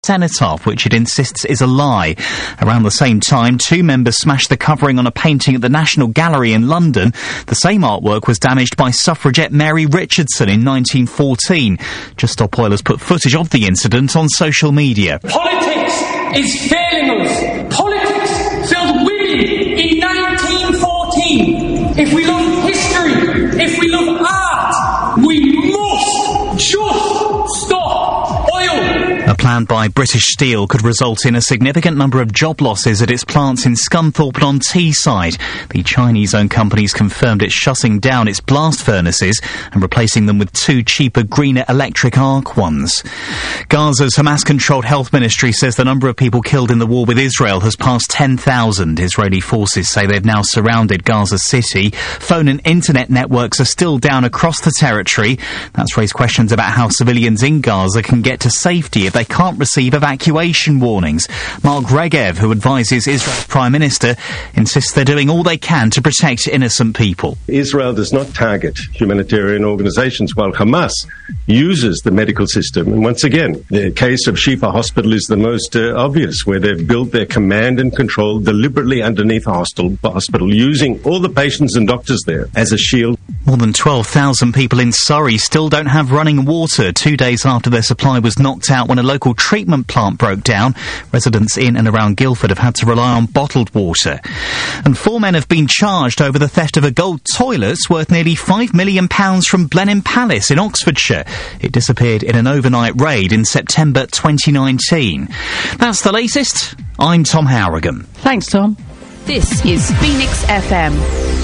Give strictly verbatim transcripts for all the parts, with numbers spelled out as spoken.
cenotaph, which it insists is a lie. Around the same time, two members smashed the covering on a painting at the National Gallery in London. The same artwork was damaged by suffragette Mary Richardson in nineteen fourteen. Just Stop Oil has put footage of the incident on social media. Politics is failing us. Politics failed women in nineteen fourteen. If we love history, if we love art, we must just stop oil. A plan by British Steel could result in a significant number of job losses at its plants in Scunthorpe and on Teesside. The Chinese-owned company's confirmed it's shutting down its blast furnaces and replacing them with two cheaper, greener electric arc ones. Gaza's Hamas-controlled health ministry says the number of people killed in the war with Israel has passed ten thousand. Israeli forces say they've now surrounded Gaza City. Phone and internet networks are still down across the territory. That's raised questions about how civilians in Gaza can get to safety if they can't receive evacuation warnings. Mark Regev, who advises Israel's Prime Minister, insists they're doing all they can to protect innocent people. Israel does not target humanitarian organizations, while Hamas uses the medical system. And once again, the case of Shifa Hospital is the most uh, obvious, where they've built their command and control deliberately underneath a hostel, hospital, using all the patients and doctors there as a shield. More than twelve thousand people in Surrey still don't have running water, two days after their supply was knocked out when a local treatment plant broke down. Residents in and around Guildford have had to rely on bottled water. And four men have been charged over the theft of a gold toilet worth nearly five million pounds from Blenheim Palace in Oxfordshire. It disappeared in an overnight raid in September twenty nineteen. That's the latest. I'm Tom Harrigan. Thanks, Tom. This is Phoenix F M.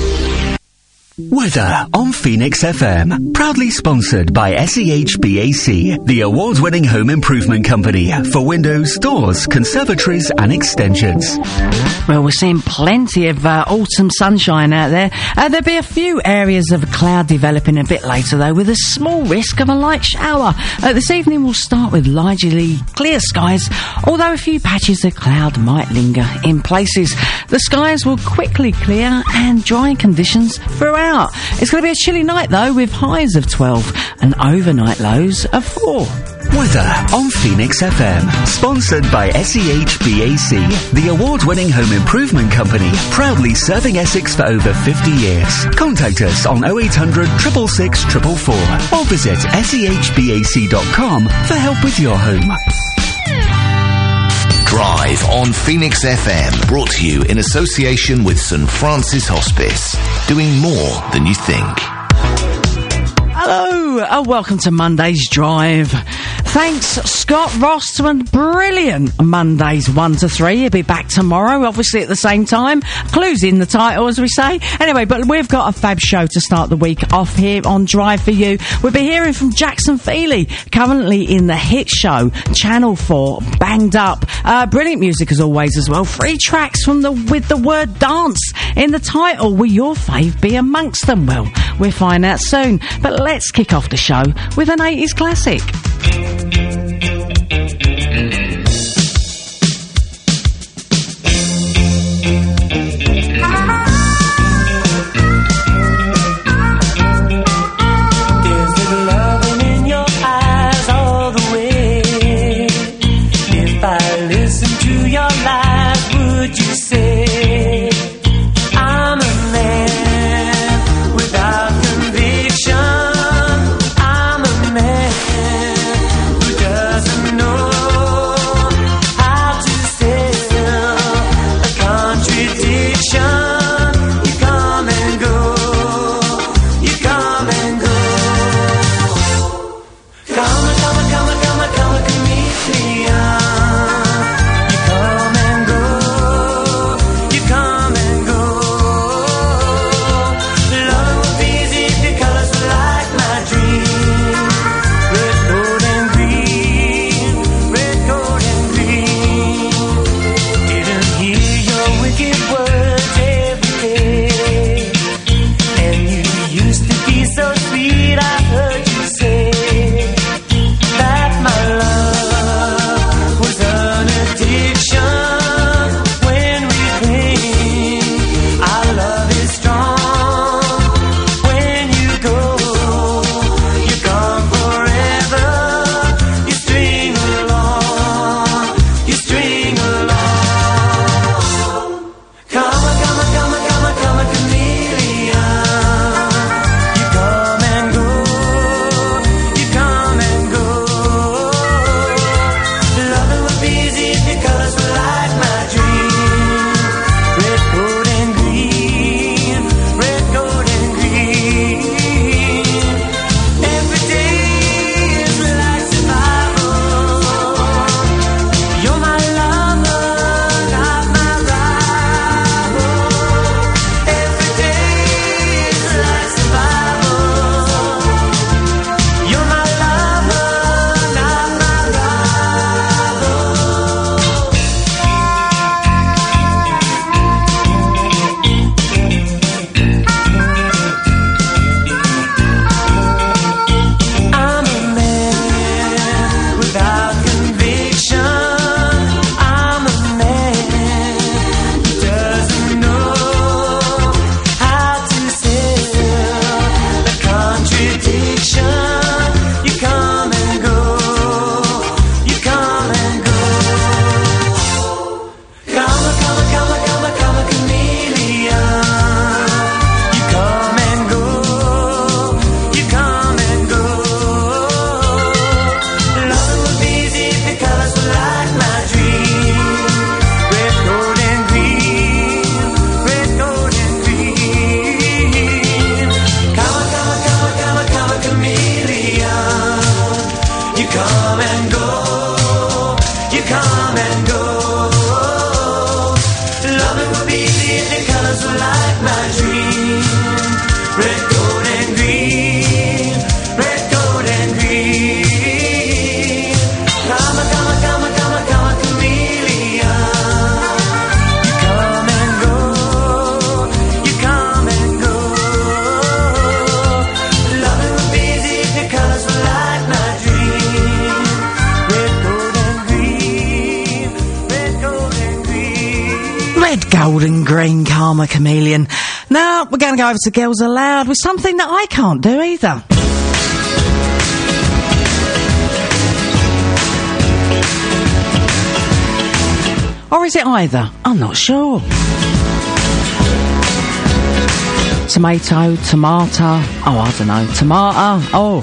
Weather on Phoenix F M, proudly sponsored by S E H B A C, the award-winning home improvement company for windows, doors, conservatories and extensions. Well, we're seeing plenty of uh, autumn sunshine out there. Uh, there'll be a few areas of cloud developing a bit later, though, with a small risk of a light shower. Uh, this evening we'll start with largely clear skies, although a few patches of cloud might linger in places. The skies will quickly clear and dry conditions throughout. It's going to be a chilly night, though, with highs of twelve and overnight lows of four. Weather on Phoenix F M, sponsored by S E H B A C, the award-winning home improvement company, proudly serving Essex for over fifty years. Contact us on oh eight hundred, six six six, four four four or visit S E H B A C dot com for help with your home. Drive on Phoenix F M, brought to you in association with St Francis Hospice, doing more than you think. Hello, oh, welcome to Monday's Drive. Thanks, Scott Ross, to a brilliant Mondays one to three. He'll be back tomorrow, obviously at the same time. Clues in the title, as we say. Anyway, but we've got a fab show to start the week off here on Drive for you. We'll be hearing from Jackson Feely, currently in the hit show Channel four, Banged Up. Uh, brilliant music as always as well. Three tracks from the with the word dance in the title. Will your fave be amongst them? Well, we'll find out soon. But let's kick off the show with an eighties classic. Without conviction, I'm a man who does come and go. Loving would be easy if the colors were like my dream. Red, gold, and green. Red, gold, and green. Come, come, come, come, come, chameleon. You come and go. You come and go. Loving would be easy if the colors were like my dream. Red, gold, and green. Red, gold, and green. Red, gold and green, Karma Chameleon. Now, we're going to go over to Girls Aloud with something that I can't do either. Or is it either? I'm not sure. Tomato, tomato, oh, I don't know, tomato, oh.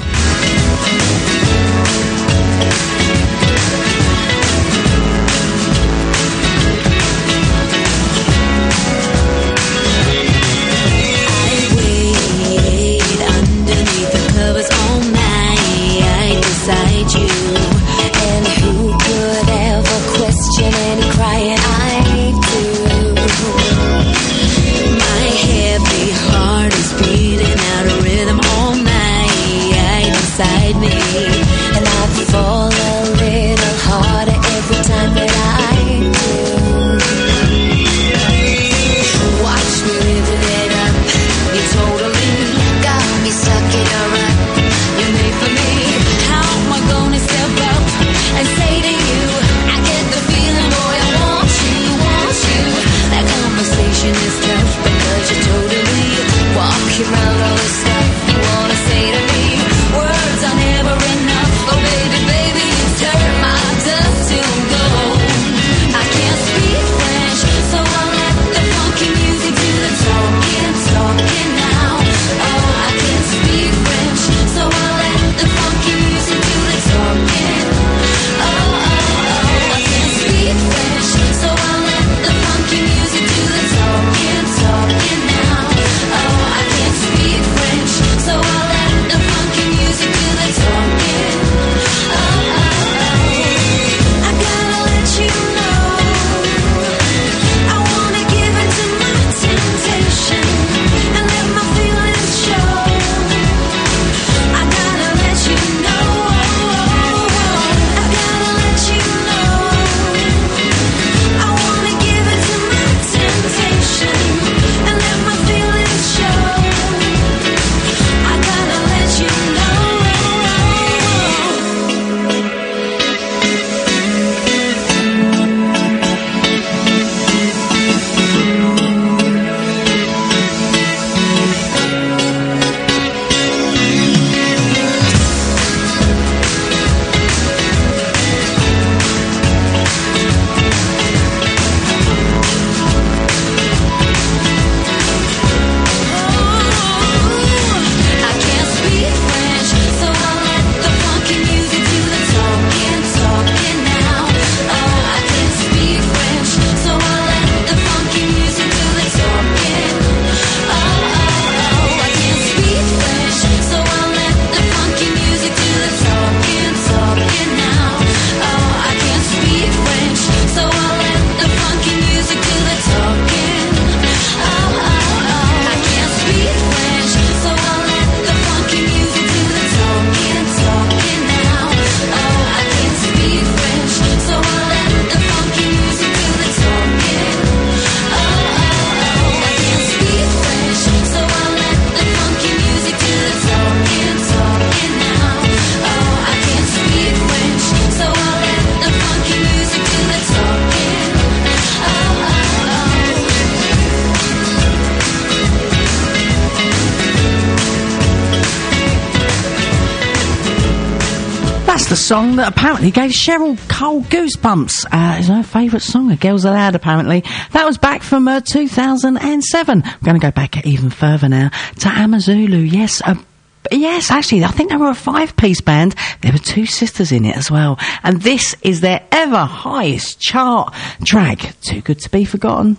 The song that apparently gave Cheryl Cole goosebumps. Uh, is her favourite song, A Girls Aloud, apparently. That was back from uh, two thousand seven. I'm going to go back even further now to Amazulu. Yes, uh, yes, actually, I think they were a five-piece band. There were two sisters in it as well. And this is their ever highest chart track, Too Good to Be Forgotten.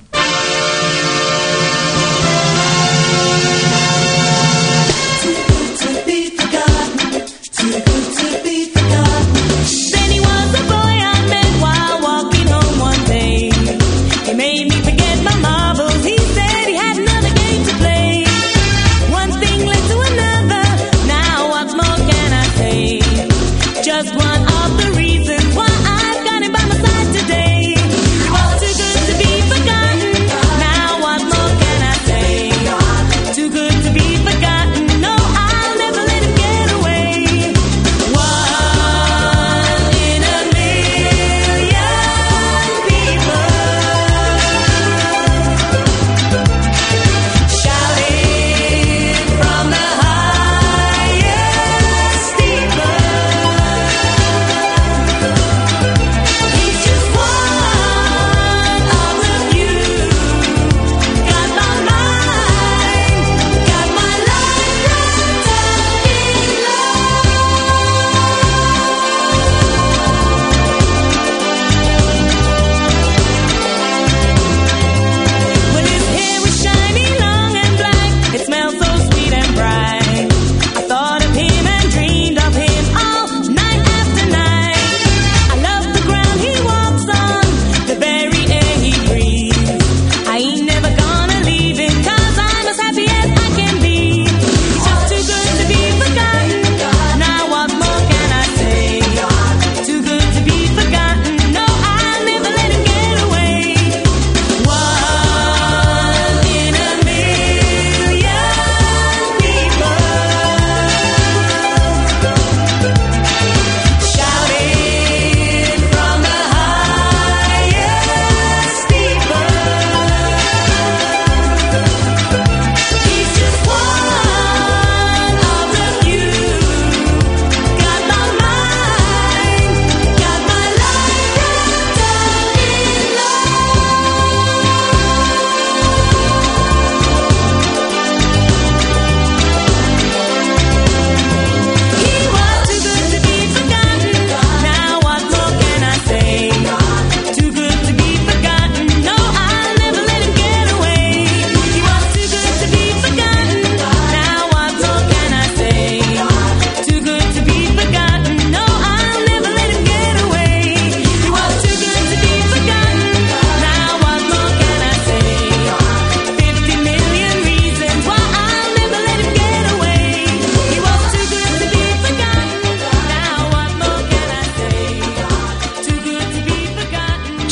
Then he was a boy I met while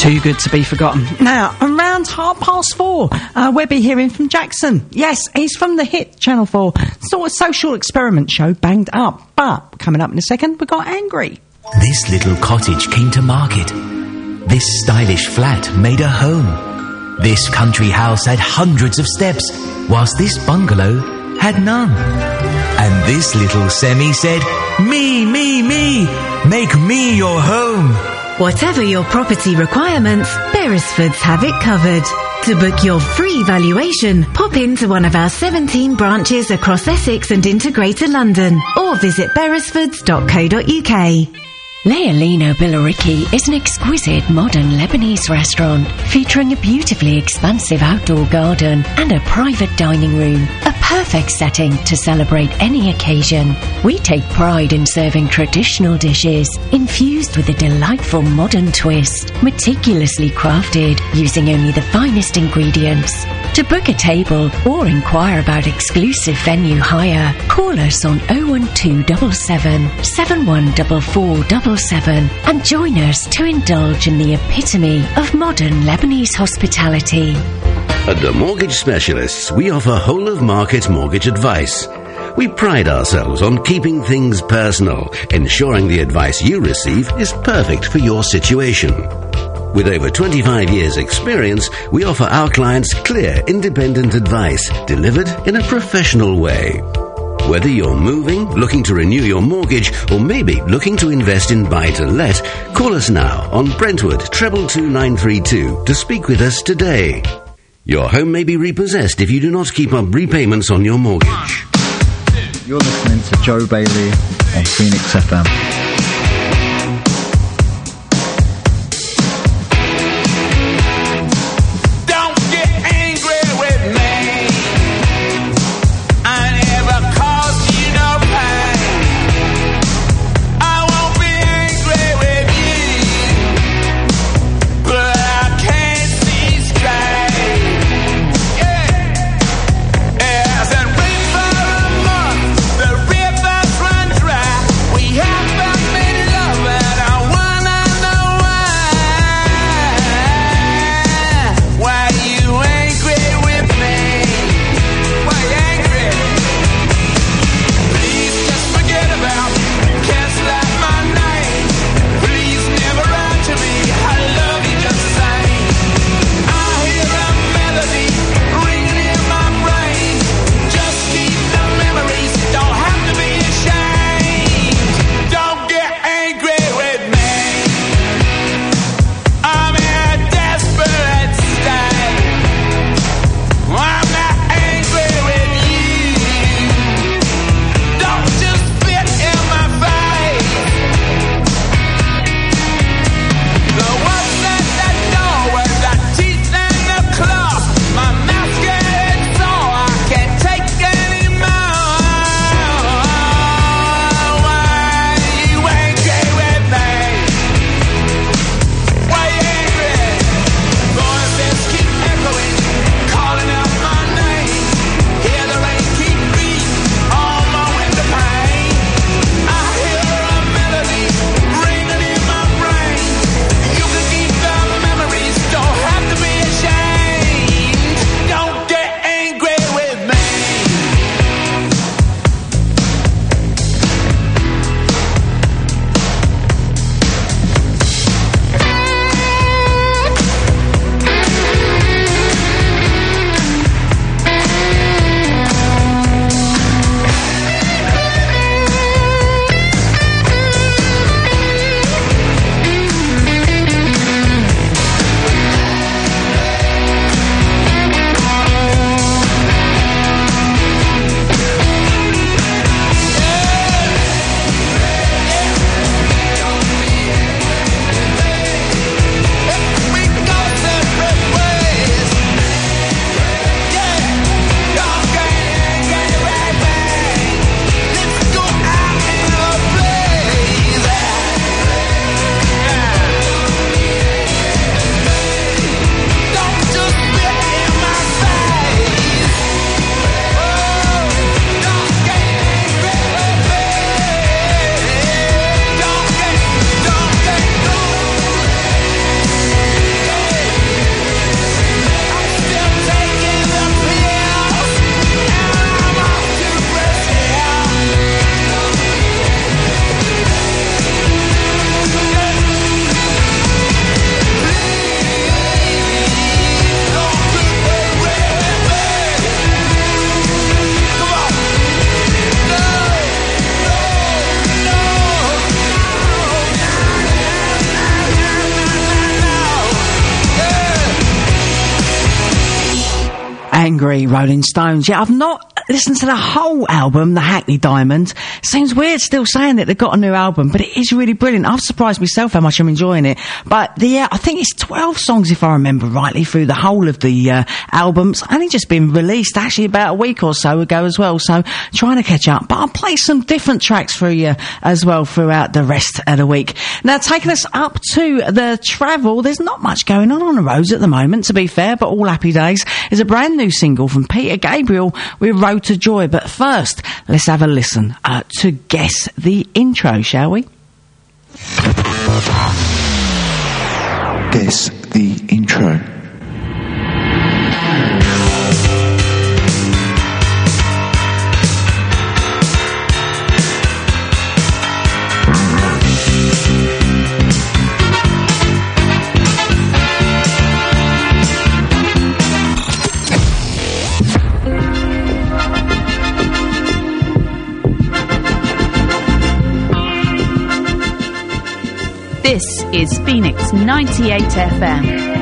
Too good to be forgotten. Now, around half past four, uh, we'll be hearing from Jackson. Yes, he's from the hit Channel four sort of social experiment show Banged Up. But coming up in a second, we got Angry. This little cottage came to market. This stylish flat made a home. This country house had hundreds of steps, whilst this bungalow had none. And this little semi said, me, me, me, make me your home. Whatever your property requirements, Beresfords have it covered. To book your free valuation, pop into one of our seventeen branches across Essex and into Greater London, or visit beresfords dot co dot uk. Leolino Billericay is an exquisite modern Lebanese restaurant featuring a beautifully expansive outdoor garden and a private dining room, a perfect setting to celebrate any occasion. We take pride in serving traditional dishes infused with a delightful modern twist, meticulously crafted using only the finest ingredients. To book a table or inquire about exclusive venue hire, call us on oh one two seven seven, seven one four four seven seven and join us to indulge in the epitome of modern Lebanese hospitality. At the Mortgage Specialists, we offer whole-of-market mortgage advice. We pride ourselves on keeping things personal, ensuring the advice you receive is perfect for your situation. With over twenty-five years' experience, we offer our clients clear, independent advice delivered in a professional way. Whether you're moving, looking to renew your mortgage, or maybe looking to invest in buy-to-let, call us now on Brentwood treble two nine three two to speak with us today. Your home may be repossessed if you do not keep up repayments on your mortgage. You're listening to Joe Bailey on Phoenix F M. We have Angry Rolling Stones. Yeah, I've not listened to the whole album, The Hackney Diamond. Seems weird still saying that they've got a new album, but it is really brilliant. I've surprised myself how much I'm enjoying it. But the, uh, I think it's twelve songs, if I remember rightly, through the whole of the uh, album's only just been released actually about a week or so ago as well, so trying to catch up. But I'll play some different tracks for you as well throughout the rest of the week. Now, taking us up to the travel, there's not much going on on the roads at the moment, to be fair, but all happy days is a brand new single from Peter Gabriel with Road to Joy. But first, let's have a listen uh, to Guess the Intro, shall we? Guess the Intro. This is Phoenix ninety-eight F M.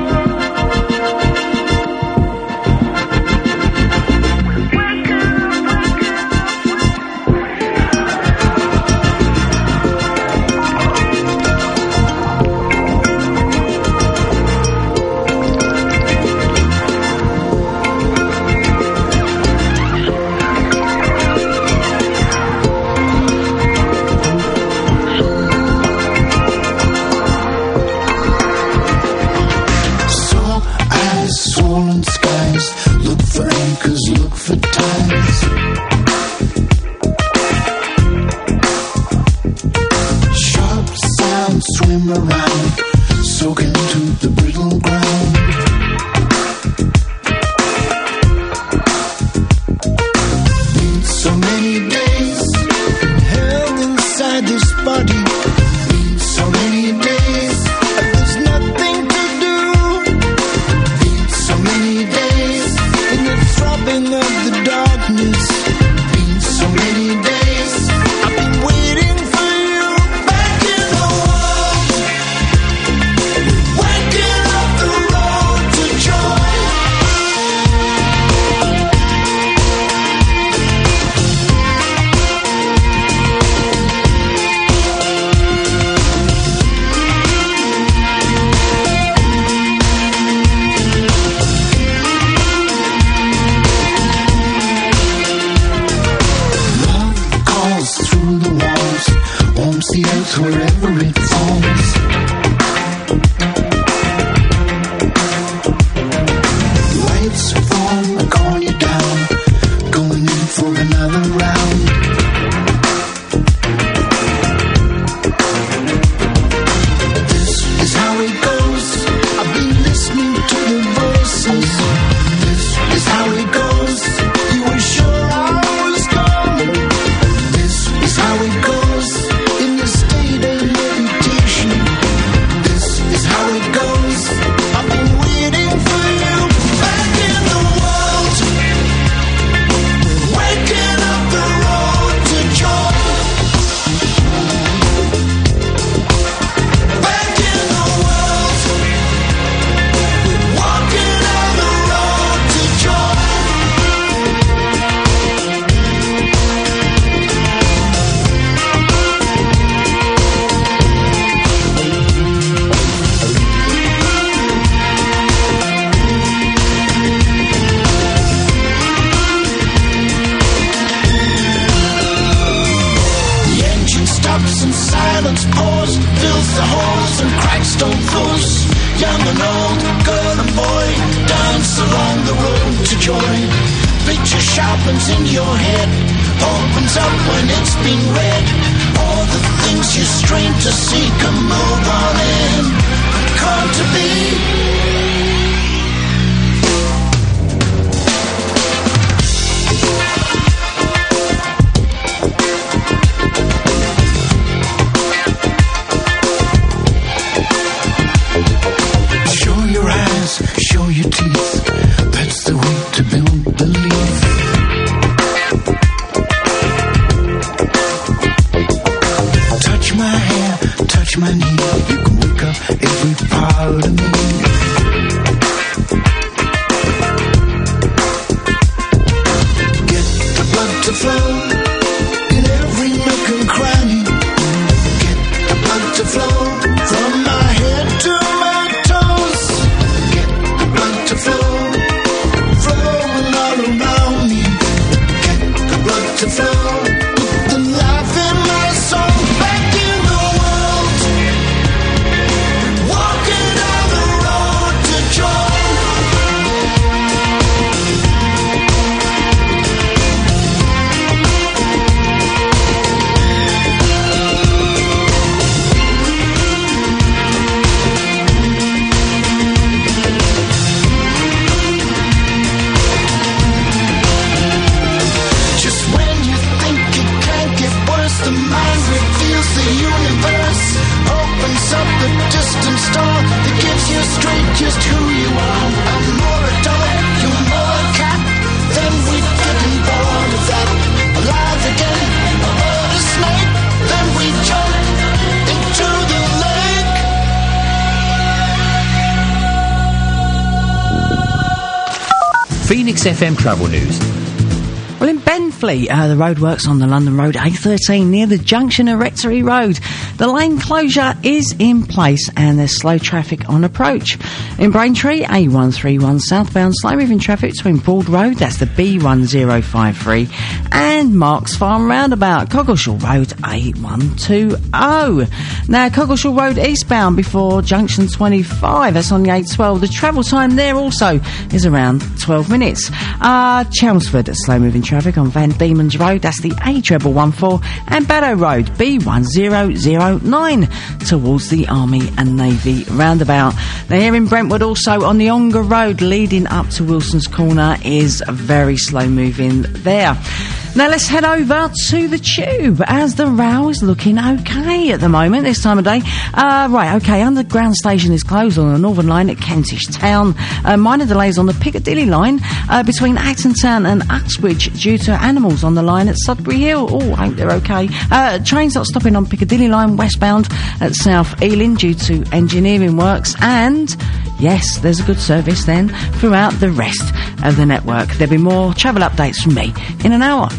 Phoenix F M Travel News. Well, in Benfleet, uh, the roadworks on the London Road A thirteen near the junction of Rectory Road. The lane closure is in place and there's slow traffic on approach. In Braintree, A one thirty-one southbound, slow moving traffic between Broad Road, that's the B one zero five three, and Marks Farm Roundabout, Coggleshall Road A one twenty. Now, Coggleshall Road eastbound before junction twenty-five, that's on the A twelve. The travel time there also is around twelve minutes. Uh, Chelmsford, slow moving traffic on Van Diemen's Road, that's the A one one four, and Barrow Road, B one zero zero nine, towards the Army and Navy roundabout. Now, here in Brentwood, also on the Ongar Road leading up to Wilson's Corner is very slow moving there. Now let's head over to the Tube, as the rail is looking okay at the moment, this time of day. Uh, right, okay, Underground Station is closed on the Northern Line at Kentish Town. Uh, minor delays on the Piccadilly Line uh, between Acton Town and Uxbridge due to animals on the line at Sudbury Hill. Oh, I hope they're okay. Uh, trains not stopping on Piccadilly Line westbound at South Ealing due to engineering works. And yes, there's a good service then throughout the rest of the network. There'll be more travel updates from me in an hour.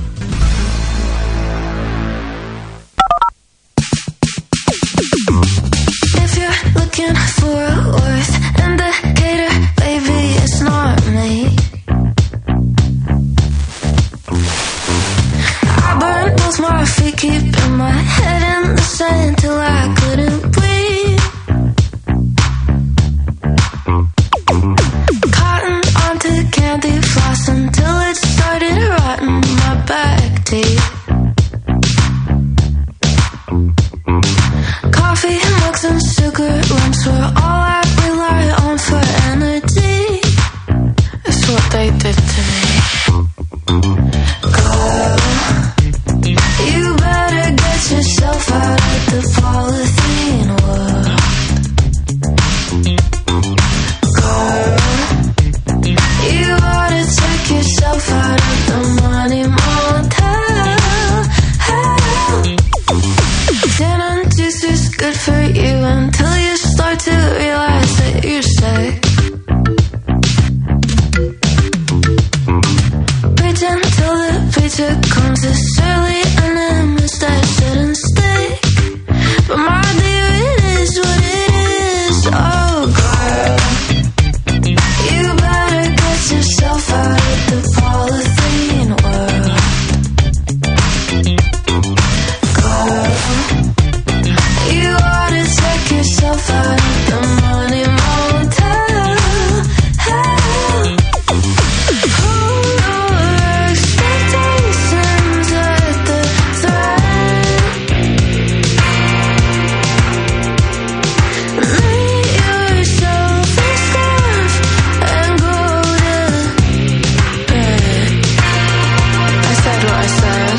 If you're looking for a worth indicator, baby, it's not me. I burned both my feet, keeping my head in the sand till I couldn't breathe. Cotton onto candy floss until it started rotting my back teeth. Coffee, mugs, and sugar lumps were all I rely on for energy. That's what they did to me. Girl, you better get yourself out of the polythene world. Girl, you ought to take yourself out of the money motel. Gin and juice is good for you until you start to realize that you're sick. Preach until the preacher comes as surly an image that shouldn't stick. But my dear, it is what it is. Oh, girl, you better get yourself out of the polythene world. Girl, you ought to take yourself out of the money motel. Hold your expectations at the threat. Make yourself a scarf and go to bed. I said what I said.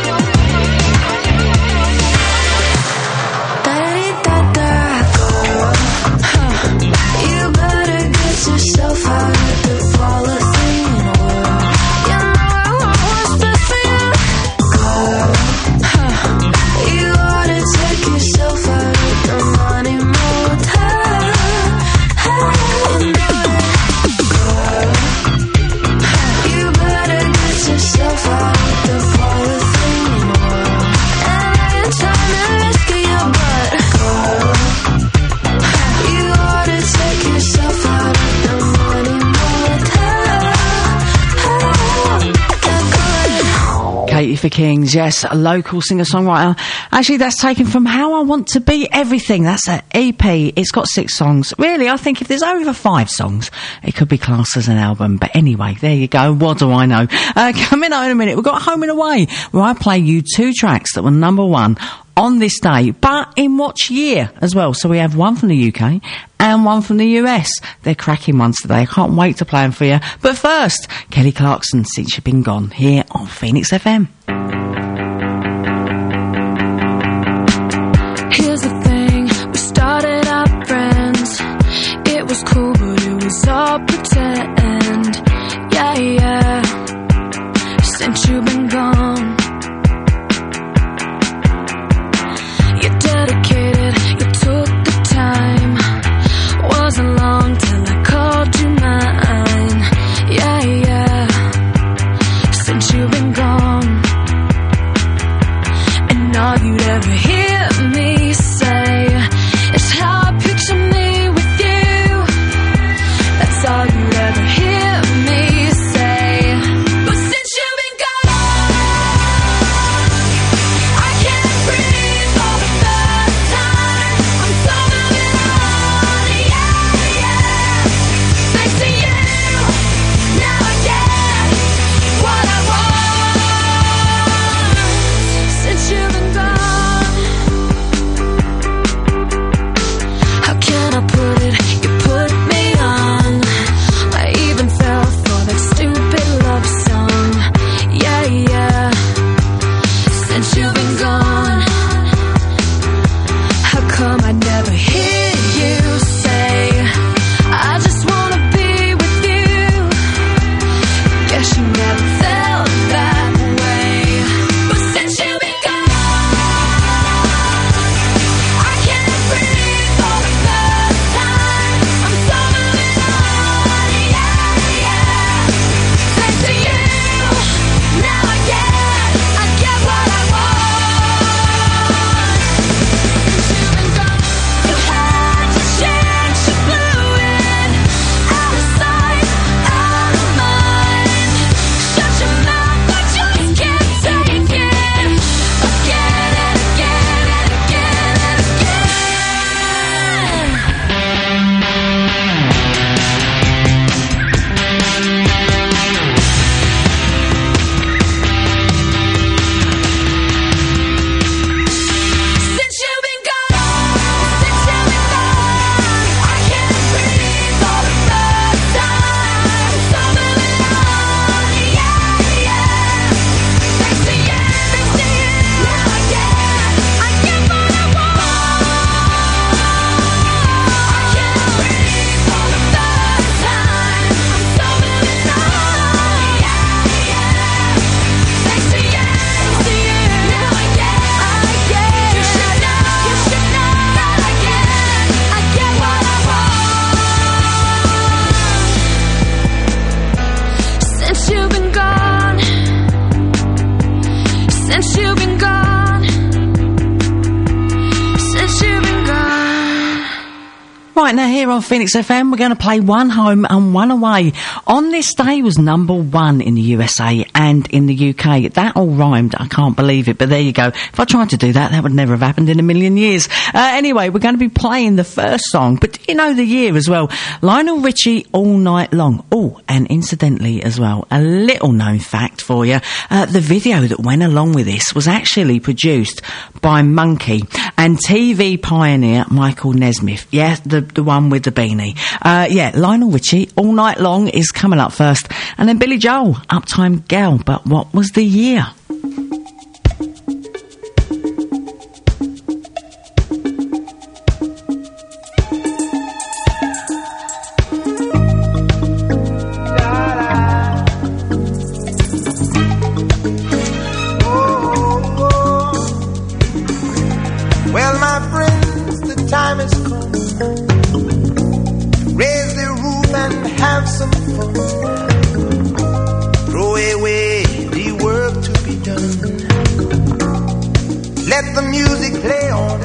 Da-da-dee-da-da, girl. Huh. You better get yourself out of the polythene world. You know I want what's best for you, girl. Huh. You ought to take yourself out of the money motel. You know it, girl. Huh. You better get yourself out of the polythene world. And I ain't trying to rescue your butt, girl. You ought to take yourself out of the money motel. Katie for Kings, yes, a local singer-songwriter. Actually, that's taken from How I Want to Be Everything. That's an E P. It's got six songs. Really, I think if there's over five songs, it could be classed as an album. But anyway, there you go. What do I know? Uh, coming up in a minute, we've got Home and Away, where I play you two tracks that were number one on this day, but in what year as well. So we have one from the U K and one from the U S. They're cracking ones today. I can't wait to play them for you. But first, Kelly Clarkson, Since You've Been Gone, here on Phoenix F M. Here's the thing, we started out friends. It was cool, but it was all pretend. Yeah, yeah. Since you've been gone, you're dedicated, you took the time. Wasn't long till I called you mine. Yeah, yeah. Right, now here on Phoenix F M, we're going to play One Home and One Away. On This Day was number one in the U S A and in the U K. That all rhymed. I can't believe it, but there you go. If I tried to do that, that would never have happened in a million years. Uh, anyway, we're going to be playing the first song, but do you know the year as well? Lionel Richie, All Night Long. Oh, and incidentally as well, a little known fact for you. Uh, the video that went along with this was actually produced by Monkey and T V pioneer Michael Nesmith. Yeah, the, the one with the beanie. Uh, yeah, Lionel Richie, All Night Long is coming up first. And then Billy Joel, Uptime Girl. But what was the year? Well, my friends, the time has come. Raise the roof and have some fun. Throw away the work to be done. Let the music play on.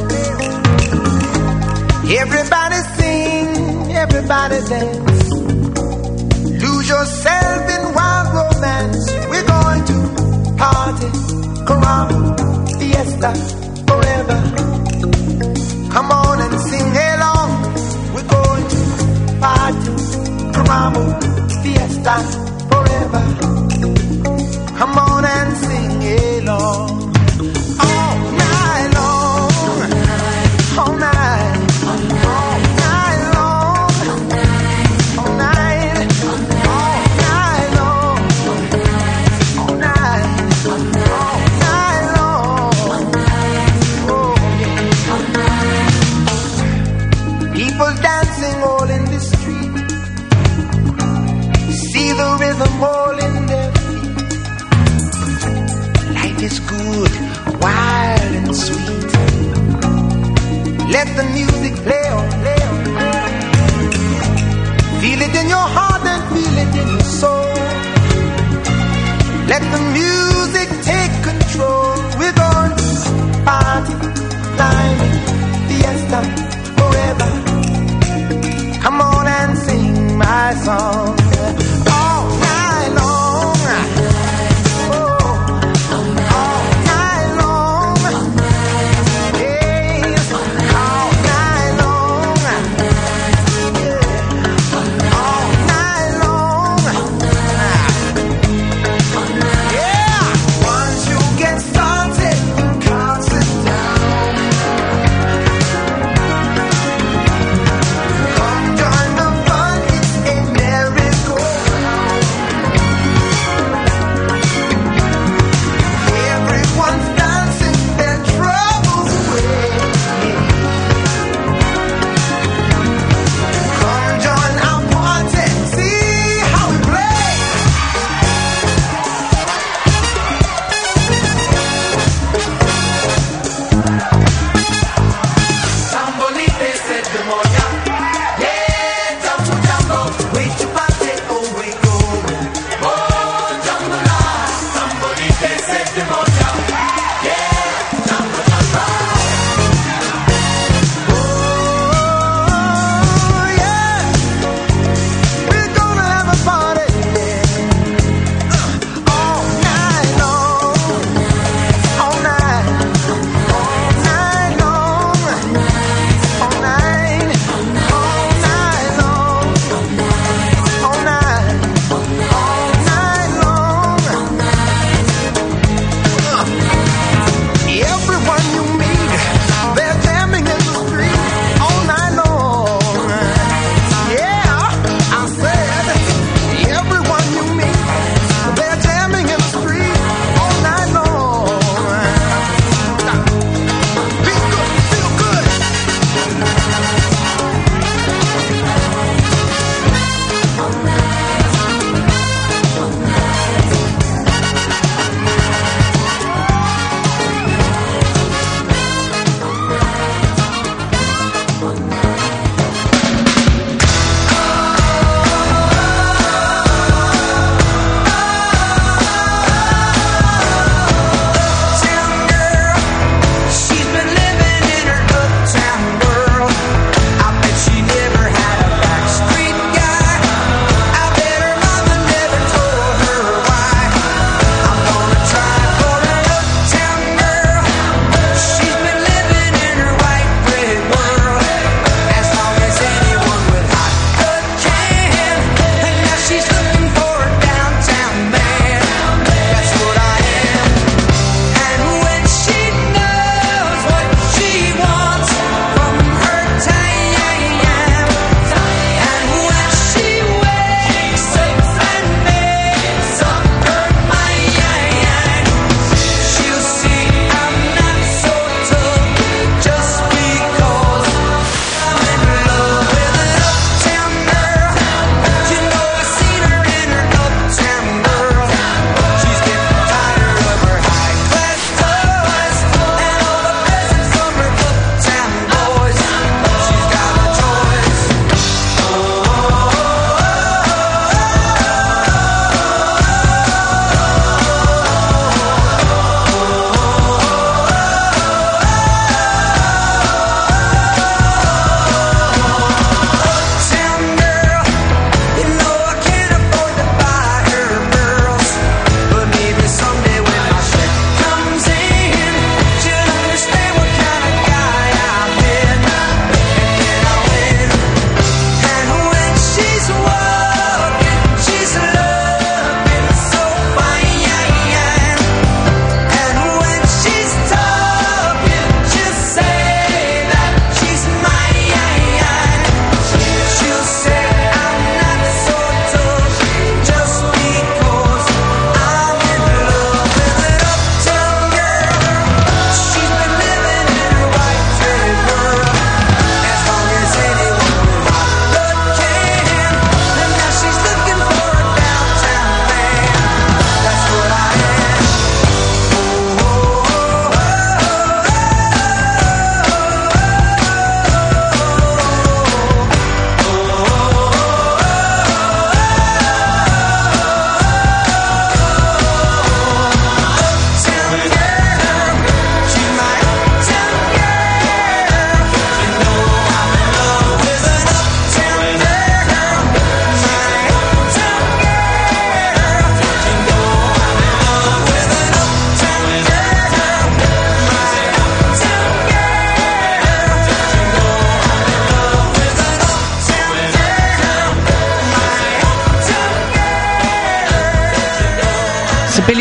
Everybody sing, everybody dance. Lose yourself in wild romance. We're going to party, caramba, fiesta, forever. Come on and sing along. We're going to party, caramba, fiesta, forever. Come on and sing along. All night long, all night, all night long, all night, all night long, all night, all night long. Oh, yeah. People dancing all in the street. See the rhythm all in their feet. Life is good, wild and sweet. Let the music play on, play on, play on. Feel it in your heart and feel it in your soul. Let the music take control. We're going to party, climbing, fiesta, forever. Come on and sing my song. All night long. Oh, all night long. Yes, all night long. Yeah, all night long. Yeah.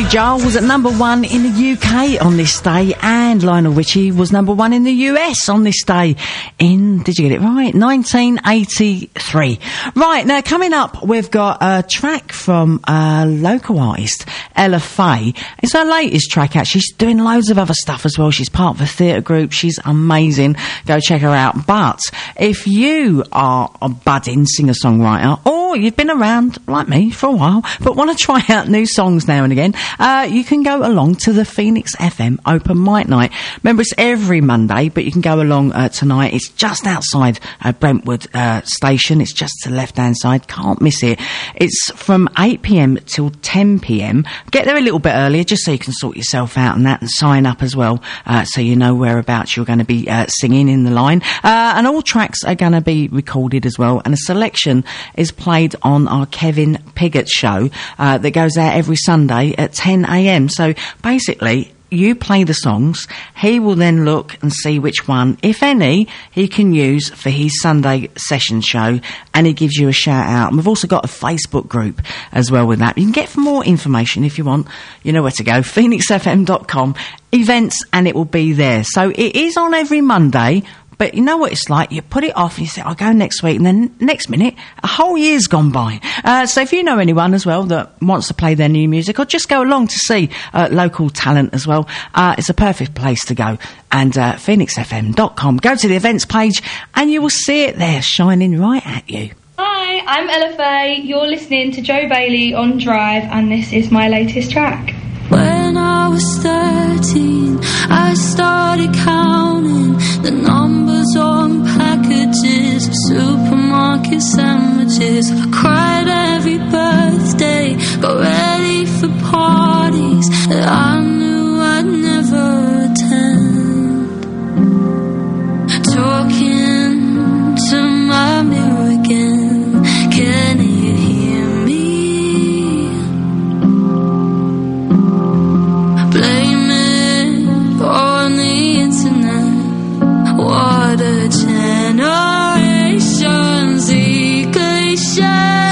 Joel was at number one in the U K on this day, and Lionel Richie was number one in the U S on this day in, did you get it right, nineteen eighty-three. Right, now coming up, we've got a track from a local artist, Ella Faye. It's her latest track, actually. She's doing loads of other stuff as well. She's part of a theatre group. She's amazing. Go check her out. But if you are a budding singer-songwriter, or you've been around, like me, for a while, but want to try out new songs now and again, uh, you can go along to the Phoenix F M Open Mic Night. Remember, it's every Monday, but you can go along uh, tonight. It's just outside uh, Brentwood uh, Station. It's just to the left-hand side. Can't miss it. It's from eight p m till ten p m. Get there a little bit earlier, just so you can sort yourself out and that, and sign up as well, uh, so you know whereabouts you're going to be uh, singing in the line. Uh, and all tracks are going to be recorded as well, and a selection is played on our Kevin Piggott show uh, that goes out every Sunday at ten a m. So basically, you play the songs, he will then look and see which one, if any, he can use for his Sunday session show, and he gives you a shout out. And we've also got a Facebook group as well with that. You can get more information if you want. You know where to go, phoenix f m dot com, events, and it will be there. So it is on every Monday. But you know what it's like? You put it off and you say, I'll go next week. And then next minute, a whole year's gone by. Uh, so if you know anyone as well that wants to play their new music, or just go along to see uh, local talent as well, uh, it's a perfect place to go. And uh, phoenix f m dot com. Go to the events page and you will see it there shining right at you. Hi, I'm Ella Faye. You're listening to Joe Bailey on Drive, and this is my latest track. When I was thirteen, I started counting the numbers on packages of supermarket sandwiches. I cried every birthday, got ready for parties that I knew I'd never attend. Talking to my mirror again, can you hear me? Blame it on the internet. What a generation, Z cliche.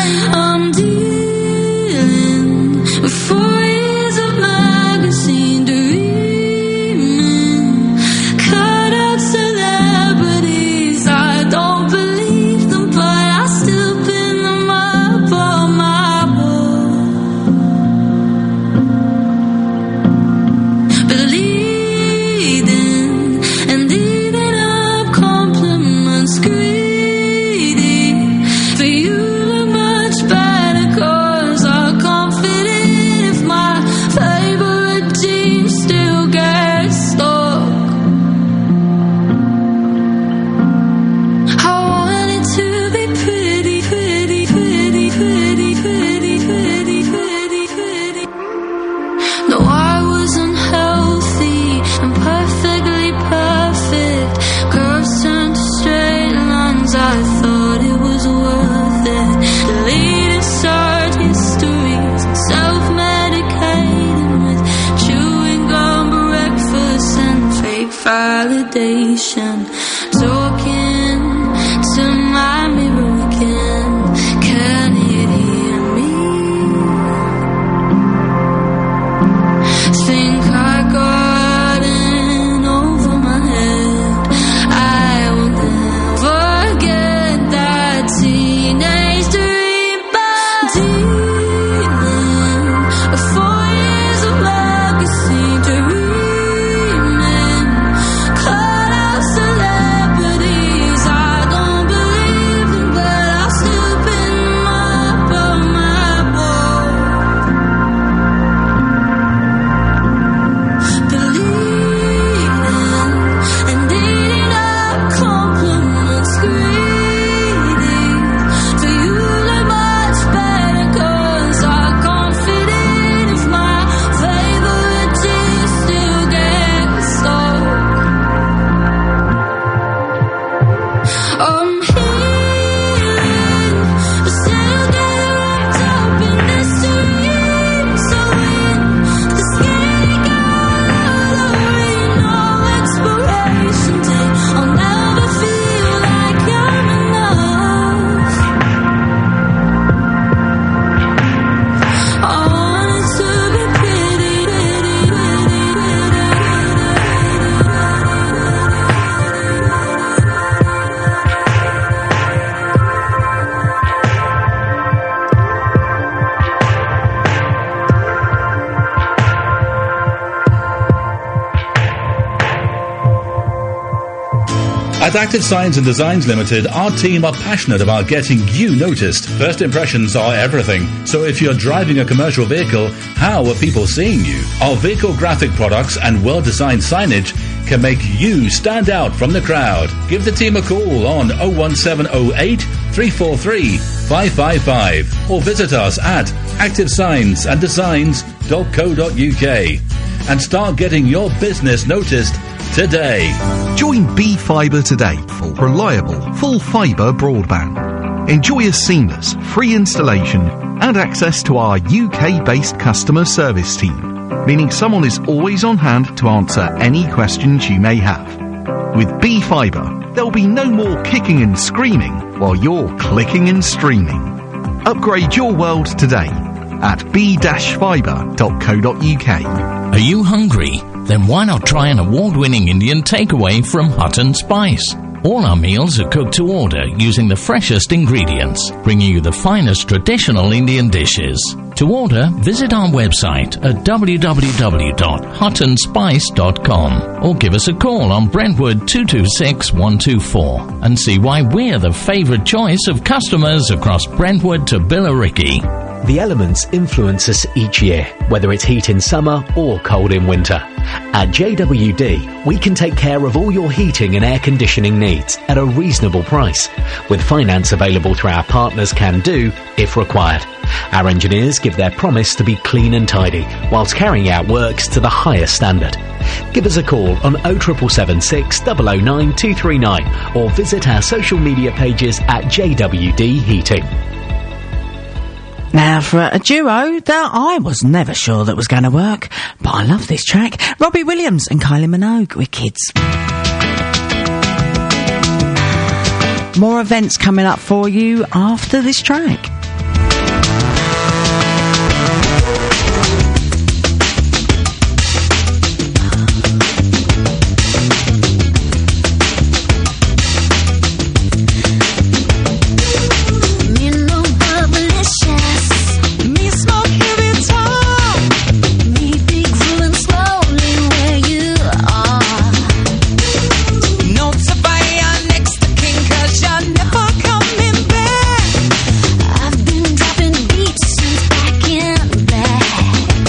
Active Signs and Designs Limited, our team are passionate about getting you noticed. First impressions are everything, so if you're driving a commercial vehicle, how are people seeing you? Our vehicle graphic products and well-designed signage can make you stand out from the crowd. Give the team a call on oh one seven oh eight, three four three, five five five or visit us at active signs and designs dot co dot uk and start getting your business noticed today. Join B Fibre today for reliable, full fibre broadband. Enjoy a seamless, free installation and access to our U K-based customer service team, meaning someone is always on hand to answer any questions you may have. With B Fibre, there'll be no more kicking and screaming while you're clicking and streaming. Upgrade your world today at b dash fibre dot co dot uk. Are you hungry? Then why not try an award-winning Indian takeaway from Hut and Spice? All our meals are cooked to order using the freshest ingredients, bringing you the finest traditional Indian dishes. To order, visit our website at w w w dot hut and spice dot com or give us a call on Brentwood two two six, one two four and see why we're the favourite choice of customers across Brentwood to Billericay. The elements influence us each year, whether it's heat in summer or cold in winter. At J W D, we can take care of all your heating and air conditioning needs at a reasonable price, with finance available through our partners Can Do if required. Our engineers give their promise to be clean and tidy, whilst carrying out works to the highest standard. Give us a call on oh seven seven six, oh oh nine, two three nine or visit our social media pages at J W D Heating. Now for a duo that I was never sure that was going to work, but I love this track. Robbie Williams and Kylie Minogue with Kids. More events coming up for you after this track. I've been dropping beats since back in black.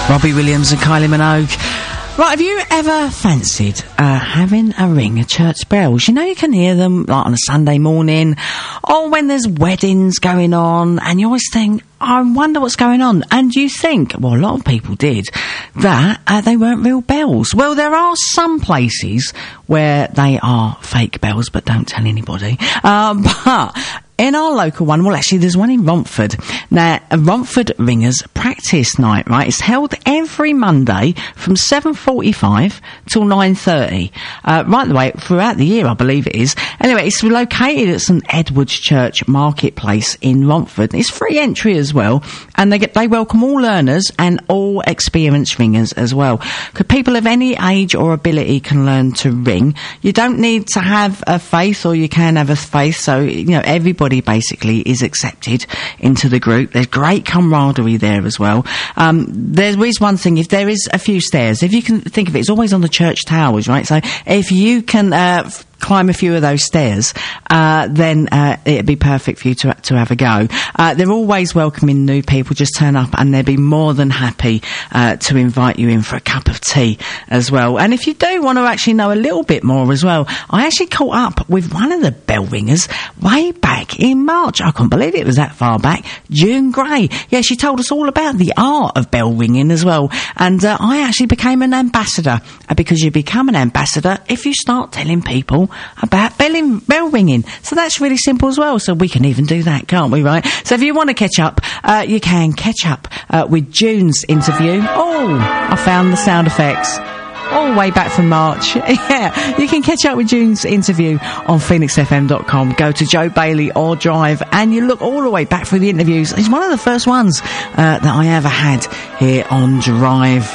Robbie Williams and Kylie Minogue. Right, have you ever fancied uh, having a ring of church bells? You know, you can hear them like on a Sunday morning or when there's weddings going on, and you always think, I wonder what's going on. And you think, well, a lot of people did, that uh, they weren't real bells. Well, there are some places where they are fake bells, but don't tell anybody. Uh, but in our local one, well, actually, there's one in Romford. Now, a Romford Ringers Practice Night, right? It's held every Monday from seven forty-five till nine thirty. Uh, right the way throughout the year, I believe it is. Anyway, it's located at St Edward's Church Marketplace in Romford. It's free entry as well, and they get they welcome all learners and all experienced ringers as well. Because people of any age or ability can learn to ring. You don't need to have a faith, or you can have a faith. So you know everybody basically is accepted into the group. There's great camaraderie there as well. Um, there is one thing, if there is a few stairs, if you can think of it, it's always on the church towers, right? So if you can uh, f- climb a few of those stairs, uh, then uh, it'd be perfect for you to to have a go. Uh, they're always welcoming new people. Just turn up and they'll be more than happy uh, to invite you in for a cup of tea as well. And if you do want to actually know a little bit more as well, I actually caught up with one of the bell ringers way back in March. I couldn't believe it was that far back. June Gray. Yeah, she told us all about the art of bell ringing as well. And uh, I actually became an ambassador, uh, because you become an ambassador if you start telling people about bell, bell ringing. So that's really simple as well. So we can even do that, can't we, right? So if you want to catch up, uh, you can catch up uh, with June's interview. Oh, I found the sound effects. All the way back from March. Yeah, you can catch up with June's interview on phoenix f m dot com. Go to Joe Bailey or Drive, and you look all the way back through the interviews. It's one of the first ones uh, that I ever had here on Drive.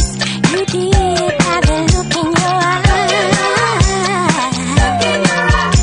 Look in your eyes.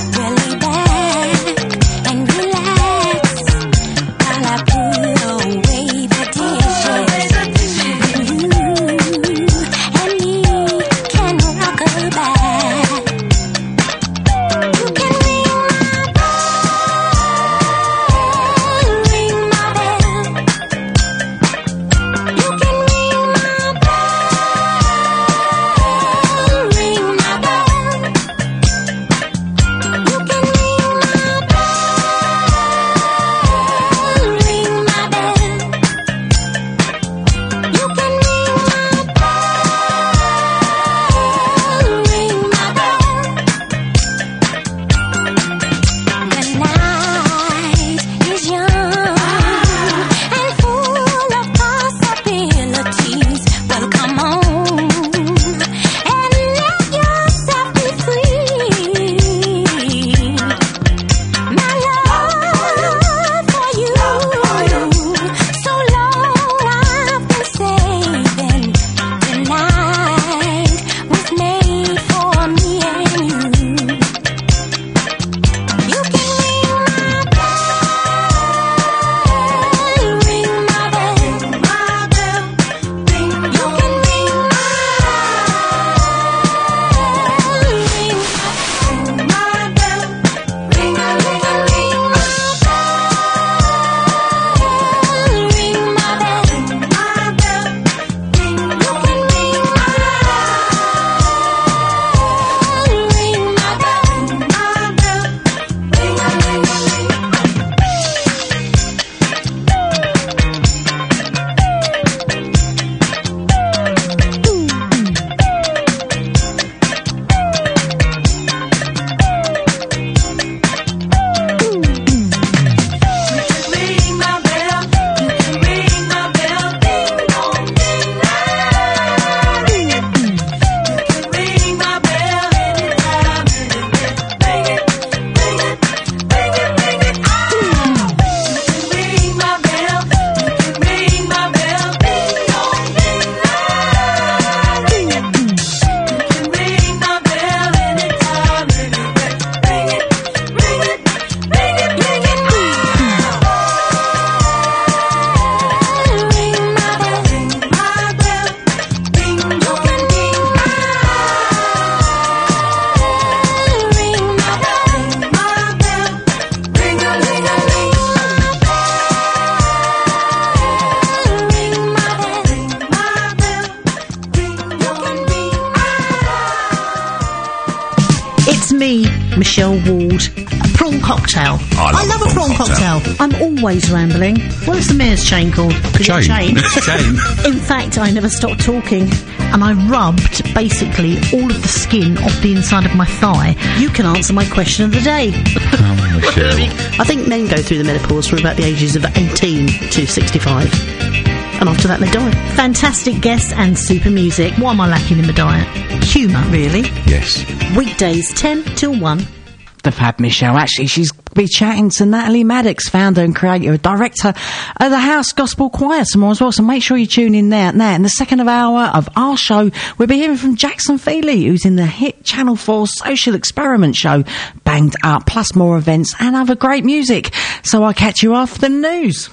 me, Michelle Ward. A prawn cocktail. I love, a prawn cocktail. I'm always rambling. What's the mayor's chain called? 'Cause it's Chain. chain. Chain. In fact, I never stopped talking. And I rubbed, basically, all of the skin off the inside of my thigh. You can answer my question of the day. Oh, Michelle. I think men go through the menopause from about the ages of eighteen to sixty-five. And after that they die. Fantastic guests and super music. What am I lacking in my diet? Humour, really. Yes. Weekdays ten till one. The Fab Michelle. Actually, she's be chatting to Natalie Maddox, founder and creator, director of the House Gospel Choir tomorrow as well. So make sure you tune in there. Now, in the second hour of our show, we'll be hearing from Jackson Feely, who's in the hit Channel four social experiment show, Banged Up, plus more events and other great music. So I'll catch you after the news.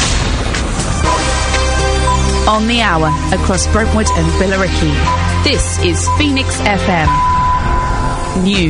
On the hour, across Brentwood and Billericay. This is Phoenix F M. News.